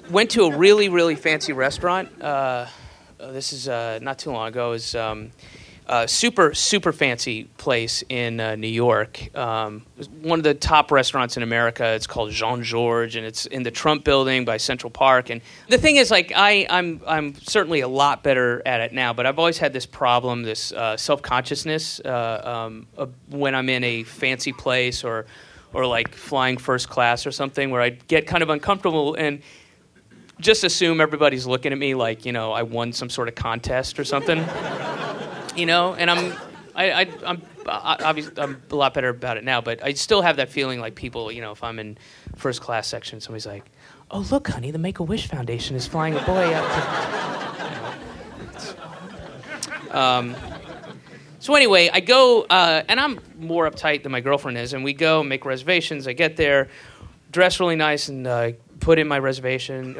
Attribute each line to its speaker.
Speaker 1: went to a really, really fancy restaurant. This is not too long ago. It was super, super fancy place in New York. It was one of the top restaurants in America. It's called Jean Georges, and it's in the Trump Building by Central Park. And the thing is, like, I'm certainly a lot better at it now, but I've always had this problem, this self-consciousness when I'm in a fancy place or like flying first class or something, where I get kind of uncomfortable and just assume everybody's looking at me like, you know, I won some sort of contest or something. You know, and I'm obviously I'm a lot better about it now, but I still have that feeling like people, you know, if I'm in first class section, somebody's like, "Oh, look, honey, the Make-A-Wish Foundation is flying a boy out." So anyway, I go, and I'm more uptight than my girlfriend is, and we go make reservations. I get there, dress really nice, and put in my reservation,